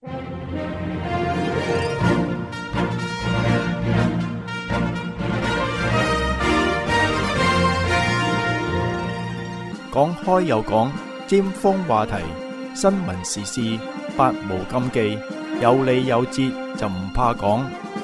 講開又講，尖鋒話題，新聞時事，百無禁忌，有理有節就唔怕講。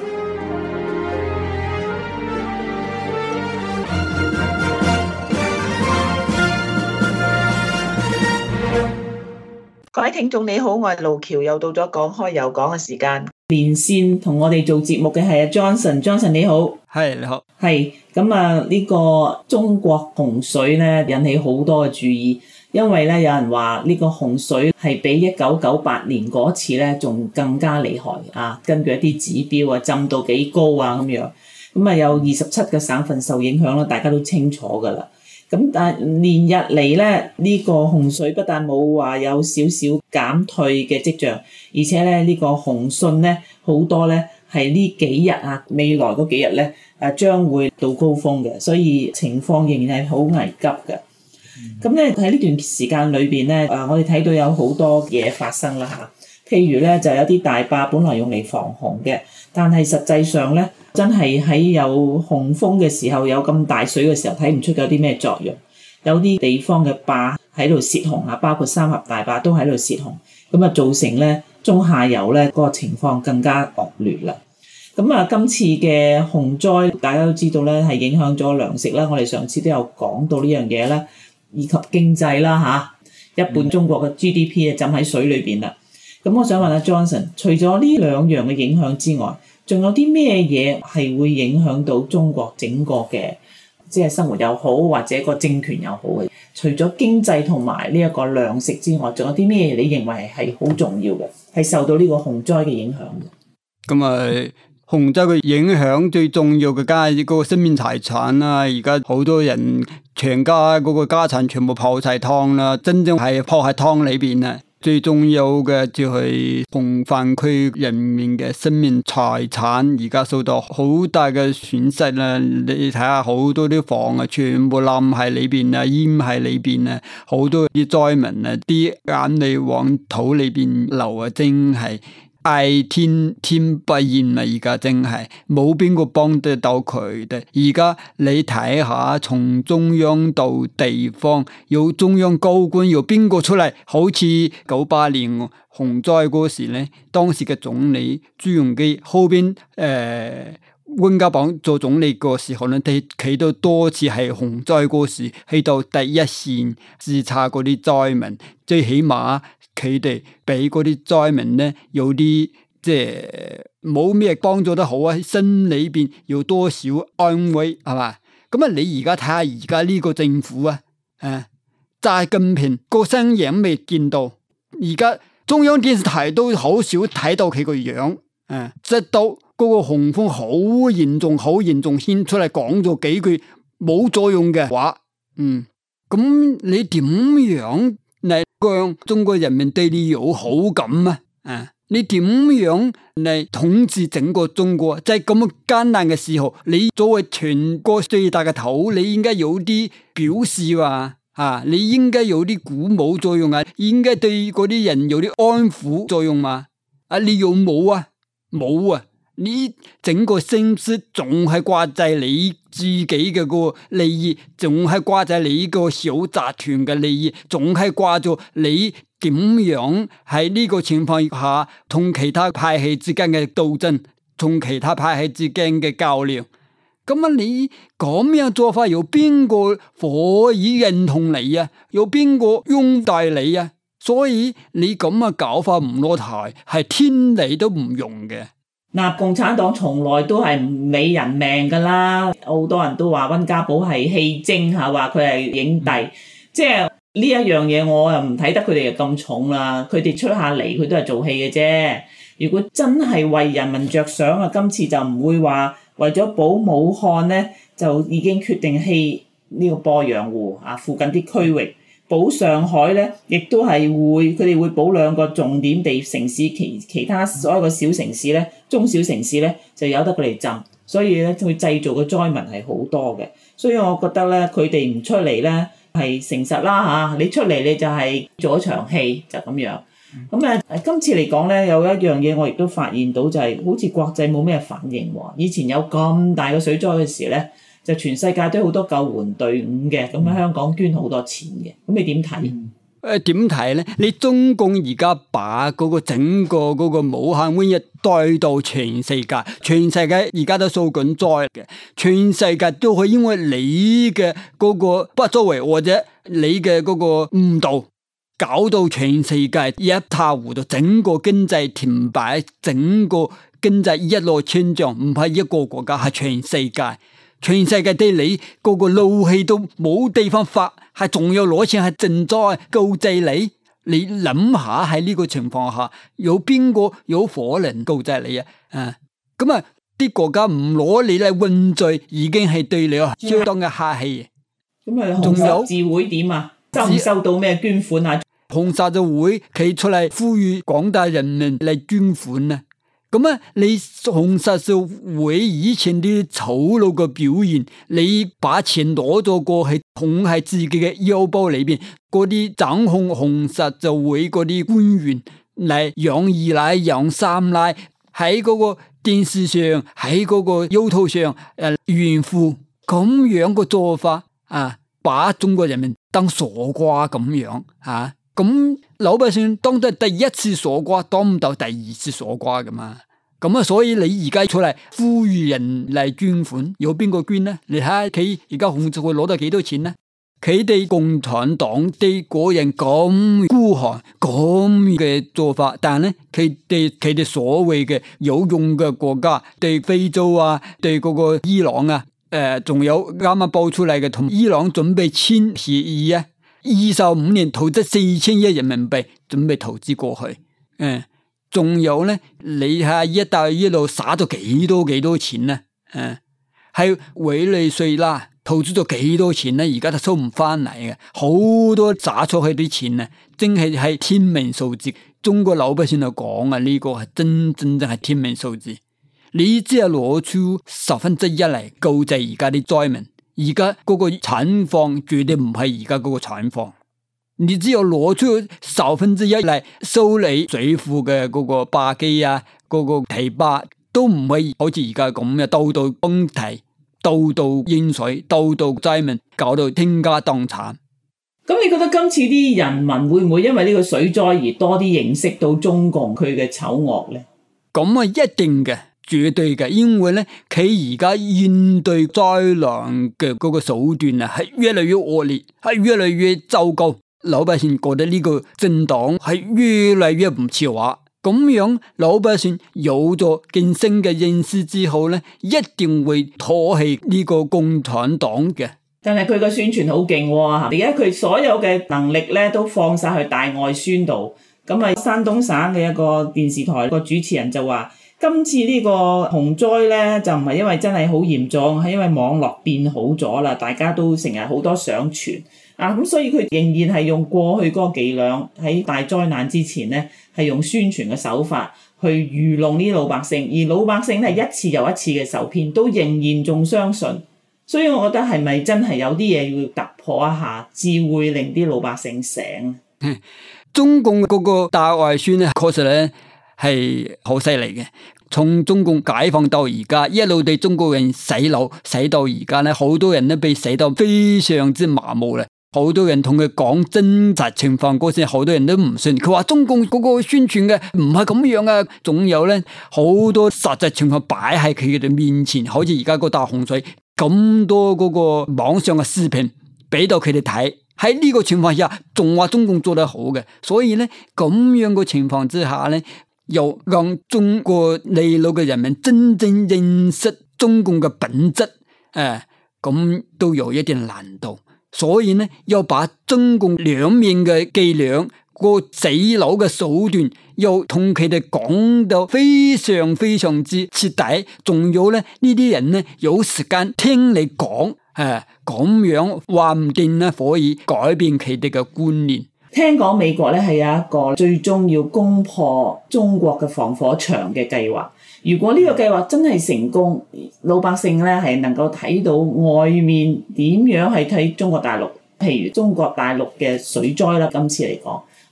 各位聽眾你好，我係路橋，又到咗講開又講嘅時間。連線同我哋做節目嘅係阿 Johnson 你好。 係你好。 係咁啊，呢個中國洪水咧引起好多嘅注意，因為咧有人話呢個洪水係比1998年嗰次咧仲更加厲害啊！根據一啲指標啊，浸到幾高啊咁樣。咁啊有27個省份受影響啦，大家都清楚噶啦。咁但係連日嚟咧，呢個洪水不但冇話有少少減退嘅跡象，而且咧呢個洪汛咧好多咧係呢幾日啊，未來嗰幾日咧將會到高峰嘅，所以情況仍然係好危急嘅。咁咧喺呢段時間裏邊咧，我哋睇到有好多嘢發生啦嚇。譬如咧就有啲大壩本來用嚟防洪嘅，但係實際上咧真係喺有洪峰嘅時候，有咁大水嘅時候睇唔出有啲咩作用。有啲地方嘅壩喺度泄洪啊，包括三峽大壩都喺度泄洪，咁啊造成咧中下游咧嗰個情況更加惡劣啦。咁啊今次嘅洪災大家都知道咧係影響咗糧食啦，我哋上次都有講到呢樣嘢啦，以及經濟啦嚇，一半中國嘅 GDP 啊浸喺水裏邊啦。咁我想問阿 Johnson， 除咗呢兩樣嘅影響之外，仲有啲咩嘢係會影響到中國整個嘅即係生活又好，或者個政權又好嘅？除咗經濟同埋呢一個糧食之外，仲有啲咩你認為係好重要嘅，係受到呢個洪災嘅影響嘅？ 咁啊，洪災嘅影響最重要嘅梗係嗰個生命財產啦。而家好多人全家嗰個家產全部泡晒湯啦，真正係泡喺湯裏邊啦。最重要嘅就係洪泛區人民嘅生命財產，而家受到好大嘅損失啦。你睇下好多啲房啊，全部冧喺裏邊啊，淹喺裏邊啊，好多啲災民啊，啲眼淚往肚裏邊流啊，真係哀天不應啊！而家真係冇邊個幫得到佢哋。而家你睇下，從中央到地方，有中央高官，有邊個出嚟？好似98年洪災嗰時咧，當時嘅總理朱鎔基後邊溫家寶做總理嗰時候咧，佢都多次係洪災嗰時去到第一線視察嗰啲災民，最起碼佢哋俾嗰啲災民咧有啲即係冇咩幫助得好啊，心裏邊有多少安慰係嘛？咁啊，你而家睇下而家呢個政府啊，習近平個身影未見到，而家中央電視台都好少睇到佢個樣，直到嗰個洪峰好嚴重，先出嚟講咗幾句冇作用嘅話，咁你點樣嚟讓中國人民對你有好感啊？你點樣嚟統治整個中國？即係咁艱難嘅時候，你作為全國最大嘅頭，你應該有啲表示你應該有啲鼓舞作用啊，應該對嗰啲人有啲安撫作用嘛？你有冇啊？冇啊！你整個心思仲係掛在你自己嘅個利益，仲係掛在你個小集團嘅利益，仲係掛住你點樣喺呢個情況下同其他派系之間嘅鬥爭，同其他派系之間嘅較量。咁啊，你咁樣做法有邊個可以認同你啊？有邊個擁戴你啊？所以你咁嘅搞法唔落台，係天理都唔容嘅。 嗱，共產黨從來都係唔理人命噶啦，好多人都話溫家寶係戲精嚇，話佢係影帝，即係呢一樣嘢我又唔睇得佢哋咁重啦。佢哋出下嚟佢都係做戲嘅啫。如果真係為人民着想啊，今次就唔會話為咗保武漢咧，就已經決定棄呢個鄱陽湖附近啲區域。保上海咧，亦都係佢哋會保兩個重點地城市，其他所有嘅小城市咧、中小城市咧，就由得佢哋浸。所以咧，佢製造嘅災民係好多嘅。所以我覺得咧，佢哋唔出嚟咧係誠實啦嚇。你出嚟你就係做一場戲就咁樣。 今次嚟講咧，有一樣嘢我亦都發現到就係好似國際冇咩反應喎。以前有咁大嘅水災嘅時咧，就全世界都有好多救援隊伍嘅，咁喺香港捐好多錢嘅。咁你點睇？ 點睇咧？你中共而家把嗰個整個嗰個武漢瘟疫帶到全世界，全世界而家都受緊災嘅，全世界都係因為你嘅嗰個不作為或者你嘅嗰個誤導，搞到全世界一塌糊塗，整個經濟停擺，整個經濟一落千丈，唔係一個國家，係全世界。全世界對你個個怒氣都冇地方發，係仲要攞錢係賑災救濟你？你諗下喺呢個情況下，有邊個有可能救濟你啊？咁啊，啲國家唔攞你嚟問罪，已經係對你相當嘅客氣。 咁啊，紅十字會點啊？收唔收到咩捐款啊？ 紅十字會企出嚟呼籲廣大人民嚟捐款啊！咁啊，你紅十字會以前啲醜陋嘅表現，你把錢攞咗過去，捧喺自己嘅腰包裏邊，嗰啲掌控紅十字會嗰啲官員嚟養二奶、養三奶，喺嗰個電視上，喺嗰個 YouTube 上，炫富咁樣嘅做法啊，把中國人民當傻瓜咁樣啊！咁老百姓當得第一次傻瓜，當唔到第二次傻瓜噶嘛？咁啊，所以你而家出嚟呼籲人嚟捐款，有邊個捐呢？你睇下佢而家紅十字會攞到幾多錢呢？佢哋共產黨對個人咁孤寒咁嘅做法，但係咧佢哋所謂嘅有用嘅國家，對非洲啊，對嗰個伊朗啊，仲有啱啱爆出嚟嘅同伊朗準備簽協議啊。25年投資4000億人民幣，準備投資過去。仲有咧，你睇下一帶一路撒咗幾多錢呢？係委內瑞拉投資咗幾多錢呢？而家都收唔翻嚟嘅，好多撒出去啲錢啊，真係天文數字。中國老百姓就講啊，呢個係真係天文數字。你只係攞出1/10嚟救濟而家啲災民。而家嗰個產況絕對唔係而家嗰個產況，你只有攞出1/10嚟修理水庫嘅嗰個壩基啊，嗰個堤壩都唔係好似而家咁嘅，度度崩堤，度度淹水，度度災民，搞到傾家蕩產。 咁你覺得今次啲人民會唔會因為呢個水災而多啲認識到中共佢嘅醜惡咧？ 咁啊，一定嘅。絕對嘅，因為咧，佢而家應對災難嘅嗰個手段啊，係越嚟越惡劣，係越嚟越糟糕。老百姓覺得呢個政黨係越嚟越唔似話，咁樣老百姓有咗更新嘅認識之後咧，一定會唾棄呢個共產黨嘅。 但係佢個宣傳好勁喎，而家佢所有嘅能力咧都放晒去大外宣度。咁啊，山東省嘅一個電視台個主持人就話。今次呢個洪災咧，就唔係因為真係好嚴重，係因為網絡變好咗啦，大家都成日好多上傳啊，咁所以佢仍然係用過去嗰個伎倆，喺大災難之前咧，係用宣傳嘅手法去愚弄呢啲老百姓，而老百姓係一次又一次嘅受騙，都仍然仲相信，所以我覺得係咪真係有啲嘢要突破一下，至會令啲老百姓醒？ 中共嗰個大外宣咧，確實咧。係好犀利嘅，從中共解放到而家，一路對中國人洗腦，洗到而家咧，好多人都被洗到非常之麻木啦。好多人同佢講真實情況嗰時，好多人都唔信。佢話中共嗰個宣傳嘅唔係咁樣啊，仲有咧好多實際情況擺喺佢哋面前，好似而家個大洪水咁多嗰個網上嘅視頻俾到佢哋睇。喺呢個情況下，仲話中共做得好嘅，所以咧咁樣嘅情況之下咧。又讓中國內陸嘅人民真正認識中共嘅本質，咁都有一定難度。所以呢，要把中共兩面嘅伎倆、個洗腦嘅手段，又同佢哋講到非常非常之徹底。仲有咧，呢啲人呢有時間聽你講，咁樣話唔定呢可以改變佢哋嘅觀念。 聽講美國咧係有一個最終要攻破中國嘅防火牆嘅計劃。如果呢個計劃真係成功，老百姓咧係能夠睇到外面點樣係睇中國大陸，譬如中國大陸嘅水災啦，今次嚟講，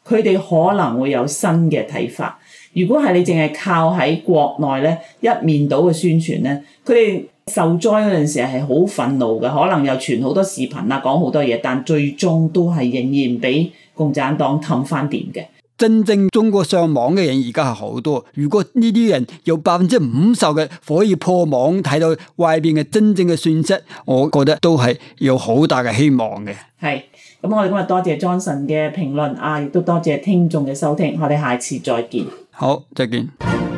佢哋可能會有新嘅睇法。如果係你淨係靠喺國內咧一面倒嘅宣傳咧，佢哋受災嗰陣時係好憤怒嘅，可能又傳好多視頻啊，講好多嘢，但最終都係仍然俾共產黨氹翻掂嘅。 真正中國上網嘅人而家係好多，如果呢啲人有50%嘅可以破網睇到外邊嘅真正嘅信息，我覺得都係有好大嘅希望嘅。 係，咁我哋今日多謝 Johnson 嘅評論啊，亦都多謝聽眾嘅收聽，我哋下次再見。 好，再見。